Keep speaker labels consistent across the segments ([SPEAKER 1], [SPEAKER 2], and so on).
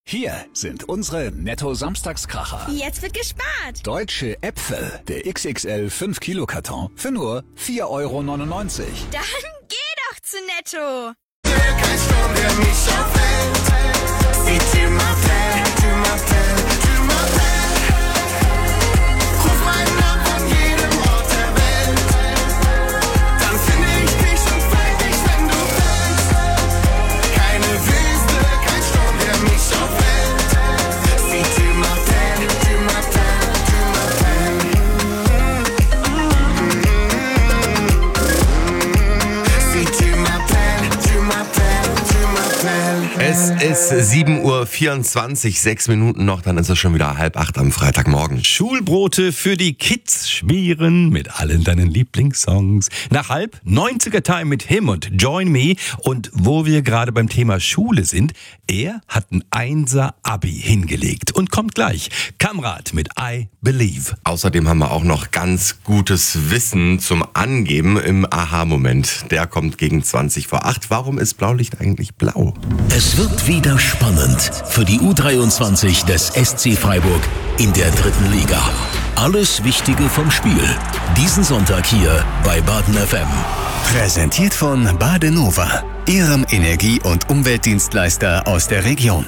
[SPEAKER 1] Hier sind unsere Netto-Samstagskracher.
[SPEAKER 2] Jetzt wird gespart.
[SPEAKER 1] Deutsche Äpfel, der XXL 5 Kilo Karton für nur 4,99 €.
[SPEAKER 2] Dann geh doch zu Netto.
[SPEAKER 3] Kein Sturm, der mich aufhält. C'est tu m'appelles, tu m'appelles, tu m'appelles. Ruf meinen Namen von jedem Ort der Welt. Dann finde ich dich und fang dich, wenn du willst. Keine Wüste, kein Sturm, der mich aufhält. Si tu m'appelles, tu m'appelles, tu m'appelles. Si tu m'appelles, tu m'appelles, tu m'appelles.
[SPEAKER 4] Es ist 7:24 Uhr, 6 Minuten noch, dann ist es schon wieder 7:30 am Freitagmorgen.
[SPEAKER 5] Schulbrote für die Kids schmieren mit allen deinen Lieblingssongs. Nach 8:30 90er Time mit Him und Join Me. Und wo wir gerade beim Thema Schule sind, er hat ein 1er Abi hingelegt und kommt gleich. Kamrat mit I Believe.
[SPEAKER 4] Außerdem haben wir auch noch ganz gutes Wissen zum Angeben im Aha-Moment. Der kommt gegen 7:20 Warum ist Blaulicht eigentlich blau?
[SPEAKER 6] Es wird wieder spannend für die U23 des SC Freiburg in der 3. Liga. Alles Wichtige vom Spiel. Diesen Sonntag hier bei Baden FM.
[SPEAKER 7] Präsentiert von Badenova, Ihrem Energie- und Umweltdienstleister aus der Region.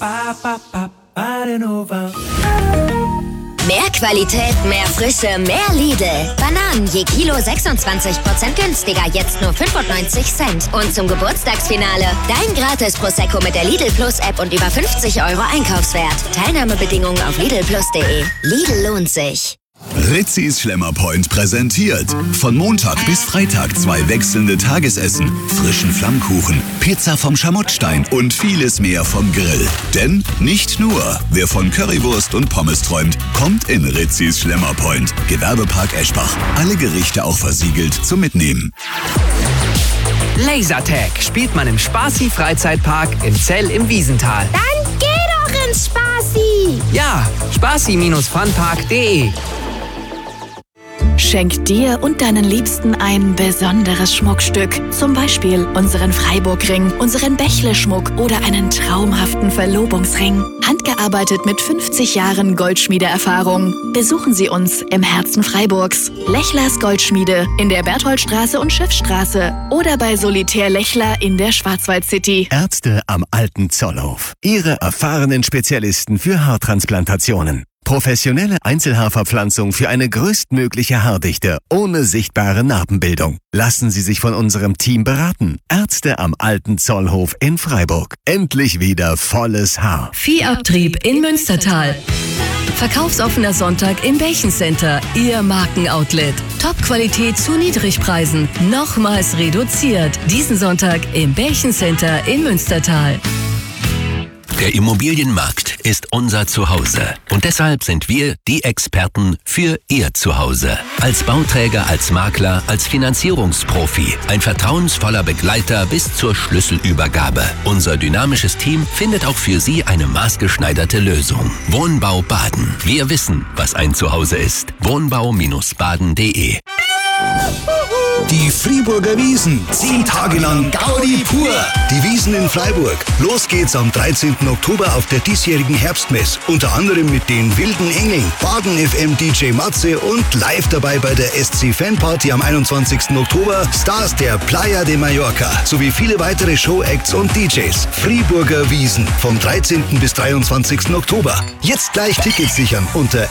[SPEAKER 8] Mehr Qualität, mehr Frische, mehr Lidl. Bananen je Kilo 26% günstiger, jetzt nur 95 Cent. Und zum Geburtstagsfinale dein gratis Prosecco mit der Lidl Plus App und über 50 € Einkaufswert. Teilnahmebedingungen auf lidlplus.de. Lidl lohnt sich.
[SPEAKER 7] Rizzis Schlemmerpoint präsentiert. Von Montag bis Freitag 2 wechselnde Tagesessen, frischen Flammkuchen, Pizza vom Schamottstein und vieles mehr vom Grill. Denn nicht nur, wer von Currywurst und Pommes träumt, kommt in Rizzis Schlemmerpoint. Gewerbepark Eschbach. Alle Gerichte auch versiegelt zum Mitnehmen.
[SPEAKER 9] Lasertag spielt man im Spaßi-Freizeitpark in Zell im Wiesental.
[SPEAKER 2] Dann geh doch ins Spaßi.
[SPEAKER 9] Ja, spaßi-funpark.de.
[SPEAKER 10] Schenk dir und deinen Liebsten ein besonderes Schmuckstück. Zum Beispiel unseren Freiburgring, unseren Bächle-Schmuck oder einen traumhaften Verlobungsring. Handgearbeitet mit 50 Jahren Goldschmiedeerfahrung. Besuchen Sie uns im Herzen Freiburgs. Lechlers Goldschmiede in der Bertholdstraße und Schiffsstraße oder bei Solitär Lechler in der Schwarzwald-City.
[SPEAKER 7] Ärzte am Alten Zollhof. Ihre erfahrenen Spezialisten für Haartransplantationen. Professionelle Einzelhaarverpflanzung für eine größtmögliche Haardichte ohne sichtbare Narbenbildung. Lassen Sie sich von unserem Team beraten. Ärzte am Alten Zollhof in Freiburg. Endlich wieder volles Haar.
[SPEAKER 11] Viehabtrieb in Münstertal. Verkaufsoffener Sonntag im Bächen-Center, Ihr Markenoutlet. Top-Qualität zu Niedrigpreisen, nochmals reduziert. Diesen Sonntag im Bächen-Center in Münstertal.
[SPEAKER 6] Der Immobilienmarkt ist unser Zuhause. Und deshalb sind wir die Experten für Ihr Zuhause. Als Bauträger, als Makler, als Finanzierungsprofi. Ein vertrauensvoller Begleiter bis zur Schlüsselübergabe. Unser dynamisches Team findet auch für Sie eine maßgeschneiderte Lösung. Wohnbau Baden. Wir wissen, was ein Zuhause ist. Wohnbau-baden.de.
[SPEAKER 7] Die Friburger Wiesn. 10 Tage lang Gaudi pur. Die Wiesn in Freiburg. Los geht's am 13. Oktober auf der diesjährigen Herbstmess. Unter anderem mit den Wilden Engeln, Baden FM DJ Matze und live dabei bei der SC Fanparty am 21. Oktober Stars der Playa de Mallorca sowie viele weitere Showacts und DJs. Friburger Wiesn vom 13. bis 23. Oktober. Jetzt gleich Tickets sichern unter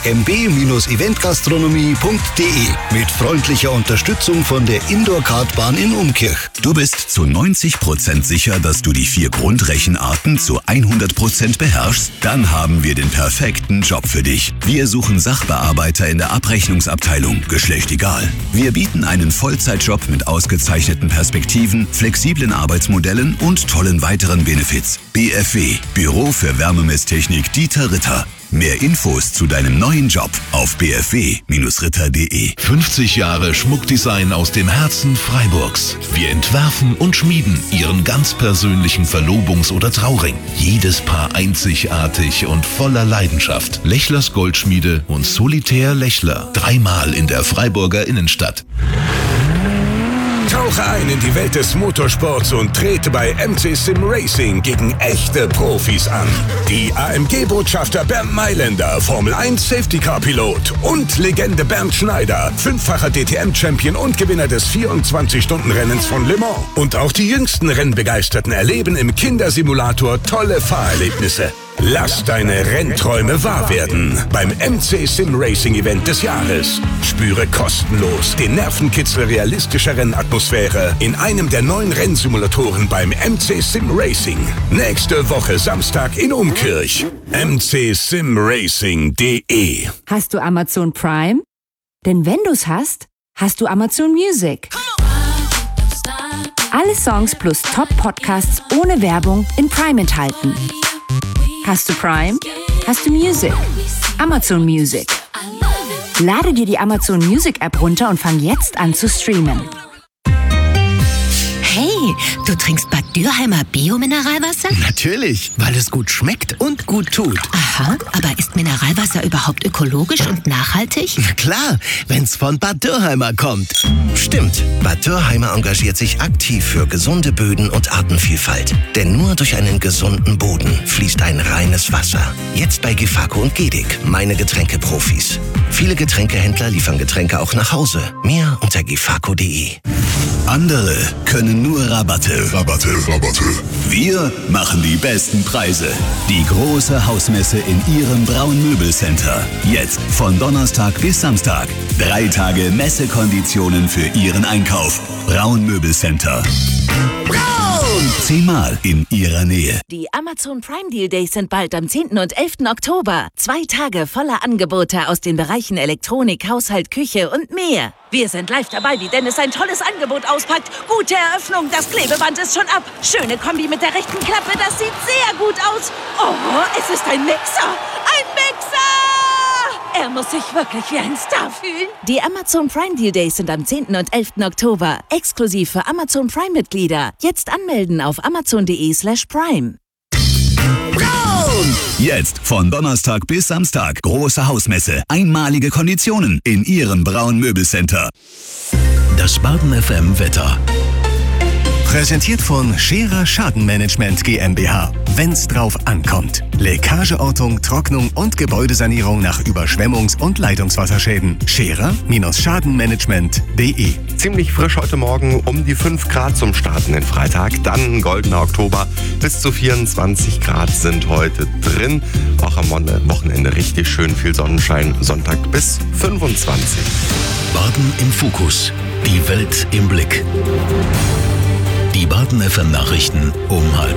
[SPEAKER 7] mb-eventgastronomie.de mit freundlicher Unterstützung von der Indoor-Kartbahn in Umkirch. Du bist zu 90% sicher, dass du die 4 Grundrechenarten zu 100% beherrschst? Dann haben wir den perfekten Job für dich. Wir suchen Sachbearbeiter in der Abrechnungsabteilung, Geschlecht egal. Wir bieten einen Vollzeitjob mit ausgezeichneten Perspektiven, flexiblen Arbeitsmodellen und tollen weiteren Benefits. BFW, Büro für Wärmemesstechnik Dieter Ritter. Mehr Infos zu deinem neuen Job auf bfw-ritter.de.
[SPEAKER 12] 50 Jahre Schmuckdesign aus dem Herzen Freiburgs. Wir entwerfen und schmieden Ihren ganz persönlichen Verlobungs- oder Trauring. Jedes Paar einzigartig und voller Leidenschaft. Lechlers Goldschmiede und Solitär Lechler. 3-mal in der Freiburger Innenstadt.
[SPEAKER 13] Tauche ein in die Welt des Motorsports und trete bei MC Sim Racing gegen echte Profis an. Die AMG-Botschafter Bernd Mailänder, Formel 1 Safety-Car-Pilot und Legende Bernd Schneider, 5-facher DTM-Champion und Gewinner des 24-Stunden-Rennens von Le Mans. Und auch die jüngsten Rennbegeisterten erleben im Kindersimulator tolle Fahrerlebnisse. Lass deine Rennträume wahr werden beim MC Sim Racing Event des Jahres. Spüre kostenlos den Nervenkitzel realistischer Rennatmosphäre in einem der neuen Rennsimulatoren beim MC Sim Racing. Nächste Woche Samstag in Umkirch. mcsimracing.de.
[SPEAKER 14] Hast du Amazon Prime? Denn wenn du's hast, hast du Amazon Music. Alle Songs plus Top-Podcasts ohne Werbung in Prime enthalten. Hast du Prime? Hast du Music? Amazon Music. Lade dir die Amazon Music App runter und fang jetzt an zu streamen.
[SPEAKER 15] Hey, du trinkst Bad Dürheimer Bio-Mineralwasser?
[SPEAKER 16] Natürlich, weil es gut schmeckt und gut tut.
[SPEAKER 15] Aha, aber ist Mineralwasser überhaupt ökologisch und nachhaltig?
[SPEAKER 16] Na klar, wenn's von Bad Dürheimer kommt. Stimmt, Bad Dürheimer engagiert sich aktiv für gesunde Böden und Artenvielfalt. Denn nur durch einen gesunden Boden fließt ein reines Wasser. Jetzt bei Gefako und Gedig, meine Getränkeprofis. Viele Getränkehändler liefern Getränke auch nach Hause. Mehr unter gefako.de.
[SPEAKER 7] Andere können nur Rabatte. Wir machen die besten Preise. Die große Hausmesse in Ihrem Braun Möbelcenter. Jetzt von Donnerstag bis Samstag. 3 Tage Messekonditionen für Ihren Einkauf. Braun Möbelcenter. Braun! 10-mal in Ihrer Nähe.
[SPEAKER 17] Die Amazon Prime Deal Days sind bald am 10. und 11. Oktober. 2 Tage voller Angebote aus den Bereichen Elektronik, Haushalt, Küche und mehr. Wir sind live dabei, wie Dennis ein tolles Angebot auspackt. Gute Eröffnung, das Klebeband ist schon ab. Schöne Kombi mit der rechten Klappe, das sieht sehr gut aus. Oh, es ist ein Mixer. Ein Mixer! Er muss sich wirklich wie ein Star fühlen. Die Amazon Prime Deal Days sind am 10. und 11. Oktober. Exklusiv für Amazon Prime-Mitglieder. Jetzt anmelden auf amazon.de/prime.
[SPEAKER 7] Jetzt von Donnerstag bis Samstag. Große Hausmesse. Einmalige Konditionen in Ihrem Braun Möbelcenter.
[SPEAKER 6] Das Baden FM Wetter.
[SPEAKER 18] Präsentiert von Scherer Schadenmanagement GmbH. Wenn's drauf ankommt. Leckageortung, Trocknung und Gebäudesanierung nach Überschwemmungs- und Leitungswasserschäden. Scherer-Schadenmanagement.de.
[SPEAKER 4] Ziemlich frisch heute Morgen, um die 5 Grad zum Starten den Freitag. Dann ein goldener Oktober. Bis zu 24 Grad sind heute drin. Auch am Wochenende richtig schön viel Sonnenschein. Sonntag bis 25.
[SPEAKER 6] Baden im Fokus. Die Welt im Blick. Die Baden FM Nachrichten um 12:30.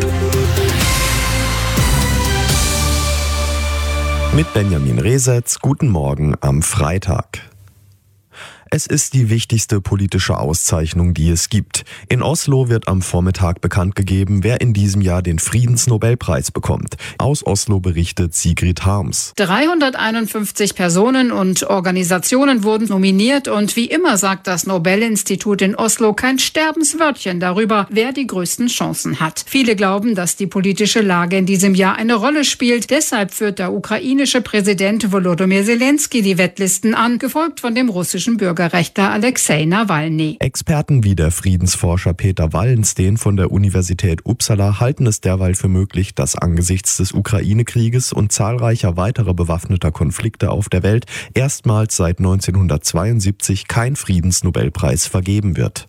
[SPEAKER 19] Mit Benjamin Resetz, guten Morgen am Freitag. Es ist die wichtigste politische Auszeichnung, die es gibt. In Oslo wird am Vormittag bekannt gegeben, wer in diesem Jahr den Friedensnobelpreis bekommt. Aus Oslo berichtet Sigrid Harms.
[SPEAKER 20] 351 Personen und Organisationen wurden nominiert und wie immer sagt das Nobelinstitut in Oslo kein Sterbenswörtchen darüber, wer die größten Chancen hat. Viele glauben, dass die politische Lage in diesem Jahr eine Rolle spielt. Deshalb führt der ukrainische Präsident Volodymyr Zelensky die Wettlisten an, gefolgt von dem russischen Bürgerrechtler Alexei Nawalny.
[SPEAKER 19] Experten wie der Friedensforscher Peter Wallensten von der Universität Uppsala halten es derweil für möglich, dass angesichts des Ukraine-Krieges und zahlreicher weiterer bewaffneter Konflikte auf der Welt erstmals seit 1972 kein Friedensnobelpreis vergeben wird.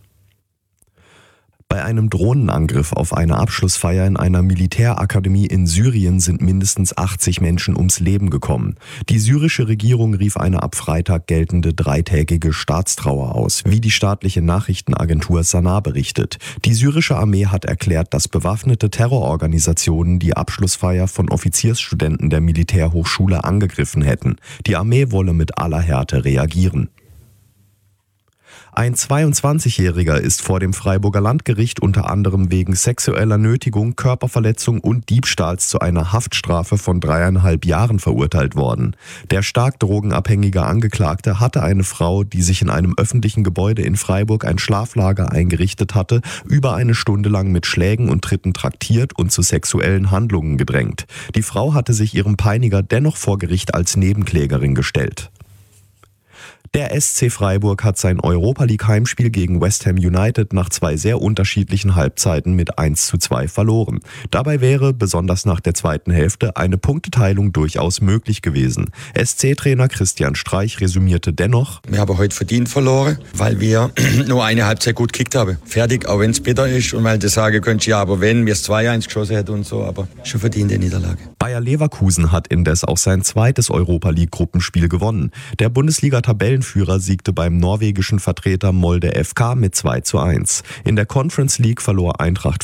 [SPEAKER 19] Bei einem Drohnenangriff auf eine Abschlussfeier in einer Militärakademie in Syrien sind mindestens 80 Menschen ums Leben gekommen. Die syrische Regierung rief eine ab Freitag geltende 3-tägige Staatstrauer aus, wie die staatliche Nachrichtenagentur Sana berichtet. Die syrische Armee hat erklärt, dass bewaffnete Terrororganisationen die Abschlussfeier von Offiziersstudenten der Militärhochschule angegriffen hätten. Die Armee wolle mit aller Härte reagieren. Ein 22-Jähriger ist vor dem Freiburger Landgericht unter anderem wegen sexueller Nötigung, Körperverletzung und Diebstahls zu einer Haftstrafe von 3,5 Jahren verurteilt worden. Der stark drogenabhängige Angeklagte hatte eine Frau, die sich in einem öffentlichen Gebäude in Freiburg ein Schlaflager eingerichtet hatte, über eine Stunde lang mit Schlägen und Tritten traktiert und zu sexuellen Handlungen gedrängt. Die Frau hatte sich ihrem Peiniger dennoch vor Gericht als Nebenklägerin gestellt. Der SC Freiburg hat sein Europa-League-Heimspiel gegen West Ham United nach 2 sehr unterschiedlichen Halbzeiten mit 1:2 verloren. Dabei wäre, besonders nach der zweiten Hälfte, eine Punkteteilung durchaus möglich gewesen. SC-Trainer Christian Streich resümierte dennoch:
[SPEAKER 21] Wir haben heute verdient verloren, weil wir nur eine Halbzeit gut gekickt haben. Fertig, auch wenn es bitter ist und weil du sagen könntest, ja, aber wenn wir es 2-1 geschossen hätten und so, aber schon verdiente Niederlage.
[SPEAKER 19] Bayer Leverkusen hat indes auch sein zweites Europa-League-Gruppenspiel gewonnen. Der Bundesliga-Tabellenführer siegte beim norwegischen Vertreter Molde FK mit 2:1. In der Conference League verlor Eintracht